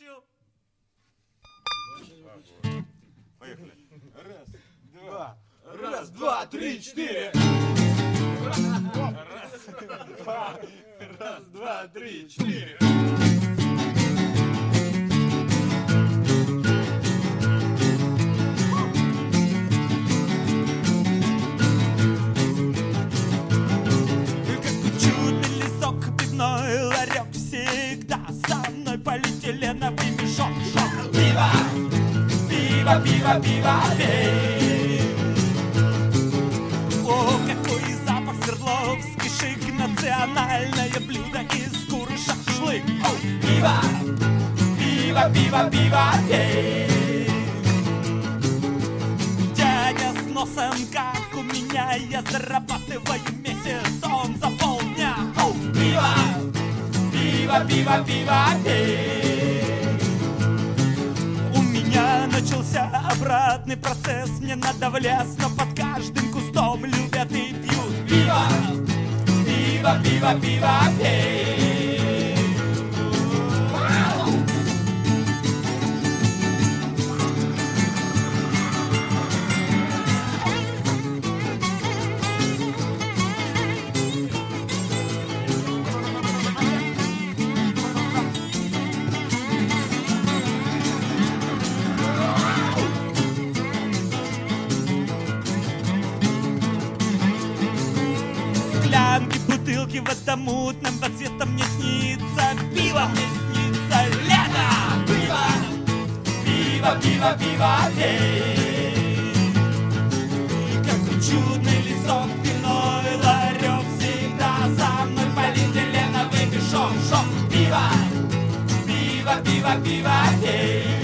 Включил. Поехали. Раз, два, три, четыре. Раз, два, три, четыре. Ларек всегда со мной, полиэтиленовый мешок. Пиво, пиво, пиво, пиво, пей. О, какой запах Свердловский шик, национальное блюдо из куры шашлык. Пиво, пиво, пиво, пиво, пей. Дядя с носом, как у меня, я зарабатываю месяц, он за полдня. Пиво, пиво, пиво, пиво, пей. У меня начался обратный процесс. Мне надо в лес, но под каждым кустом любят и пьют. Пиво, пиво, пиво, пиво, пей. Бутылки в этом мутном под цветом мне снится. Пиво мне снится, лето. Пиво, пиво, пиво, пиво, пей. Какой чудный лесок, пивной ларек всегда за мной, полиэтиленовый мешок. Пиво, пиво, пиво, пиво, пей.